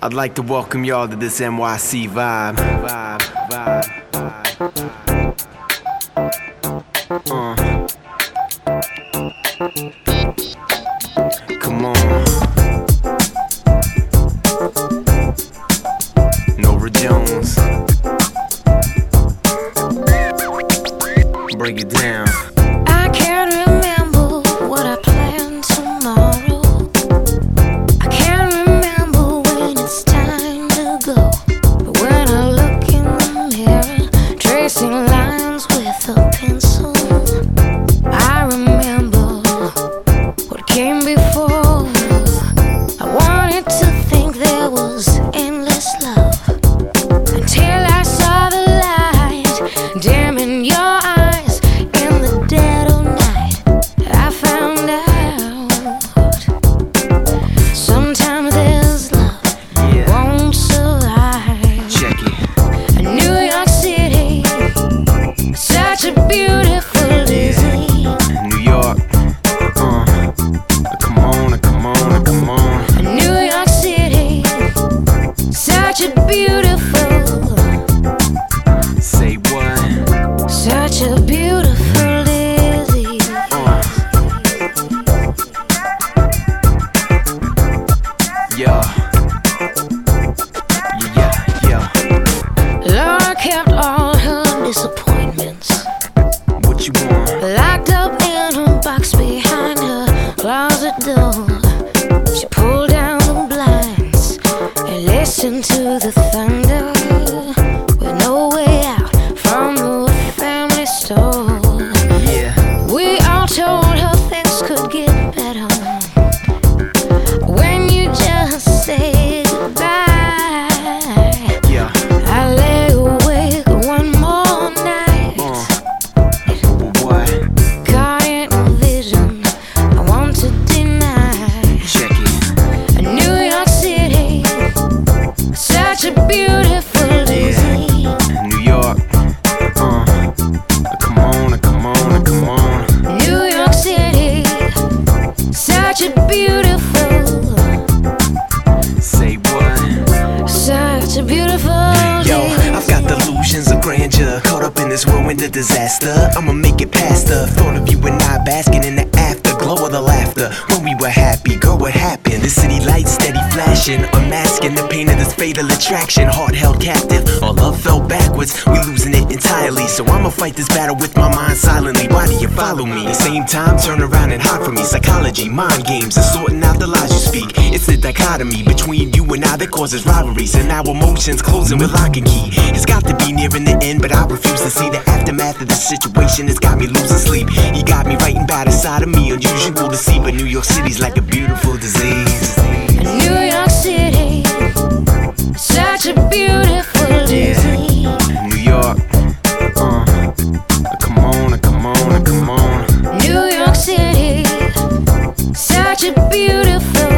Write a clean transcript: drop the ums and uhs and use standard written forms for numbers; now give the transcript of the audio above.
I'd like to welcome y'all to this NYC vibe. Come on. Nora Jones. Break it down. I can't remember what I planned tomorrow. I can't remember when it's time to go. But when I look in the mirror, tracing lines with a pencil, I remember what came before. I wanted to think there was endless love until I saw the light dim in your eyes in the dead of night. I found out sometimes this love won't survive. Check it. New York City, such a beautiful disease. New York. Come on, come on, come on. New York City, such a beautiful, Say what? such a beautiful disease. Yeah. Laura kept all her disappointments What you want? locked up in a box behind her closet door. She pulled down the blinds and listened to the thunder with no way out from the family store. Yeah. We all told her things could get better when you just say goodbye. Yeah. I lay awake one more night, What? caught in a vision I want to deny. Check it. New York City, such a beautiful disease. New York. Come on, come on, come on. New York City, such a beautiful, Say what? such a beautiful Yo, disease. I've got delusions of grandeur, caught up in this whirlwind of disaster. I'ma make it past the thought of you and I basking in the afterglow of the laughter. When we were happy, girl, what happened? The city lights steady flashing, unmasking the pain of this fatal attraction. Heart held captive, all love fell backwards, we losing it entirely. So I'ma fight this battle with my mind silently. Why do you follow me? At the same time, turn around and hide from me. Psychology, mind games, and sorting out the lies you speak. It's the dichotomy between you and I that causes rivalries, and our emotions closing with lock and key. It's got to be nearing the end, but I refuse to see the aftermath of the situation. It's got me losing sleep. You got me writing about inside of me, unusual to see, but New York City's like a beautiful disease. New York City, such a beautiful disease. New York. Come on, come on, come on. New York City, such a beautiful